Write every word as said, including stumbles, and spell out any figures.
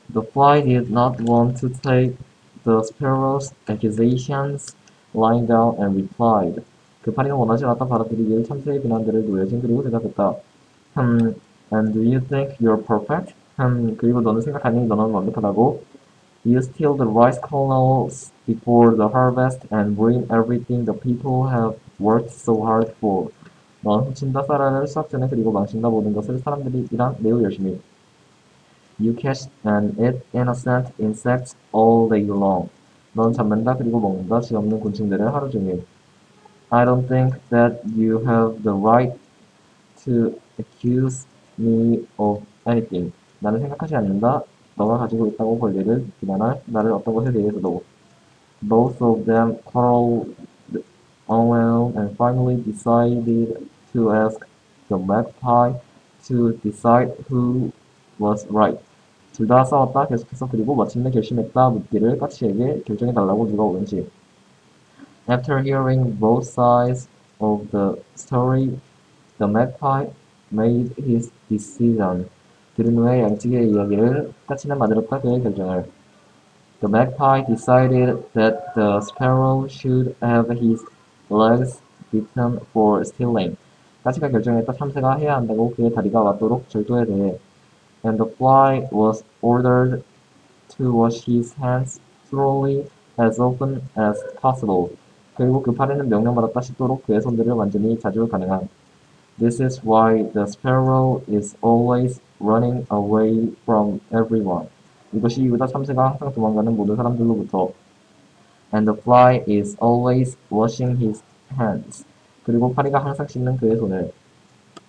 The fly did not want to take the sparrow's accusations lying down and replied. 그 파리는 원하지 않았다 받아들이기를 참새의 비난들을 노려진 그리고 대답했다. 흠, and do you think you're perfect? 흠, 그리고 너는 생각하니 너는 완벽하다고? You steal the rice kernels before the harvest and ruin everything the people have worked so hard for. 넌 훔친다 쌀알을 수확 전에 그리고 망친다 모든 것을 사람들이 일한 매우 열심히. You catch and eat innocent insects all day long. 넌 잡는다 그리고 먹는다 죄 없는 곤충들을 하루 종일. I don't think that you have the right to accuse me of anything. 나는 생각하지 않는다. 너가 가지고 있다고 권리를 비난할 나를 어떤 것에 대해서도. Both of them quarreled on and finally decided to ask the magpie to decide who was right. 둘 다 싸웠다 계속해서 그리고 마침내 결심했다 묻기를 까치에게 결정해달라고 누가 옳은지. After hearing both sides of the story, the magpie made his decision. 들은 후에 양측의 이야기를 까치는 만들었다 그의 결정을. The magpie decided that the sparrow should have his legs bitten for stealing. 까치가 결정했다 참새가 해야 한다고 그의 다리가 맞도록 절도에 대해. And the fly was ordered to wash his hands thoroughly as often as possible. 그리고 그 파리는 명령받았다 씻도록 그의 손들을 완전히 자주 가능한. This is why the sparrow is always running away from everyone. 이것이 이유다 참새가 항상 도망가는 모든 사람들로부터. And the fly is always washing his hands. 그리고 파리가 항상 씻는 그의 손을.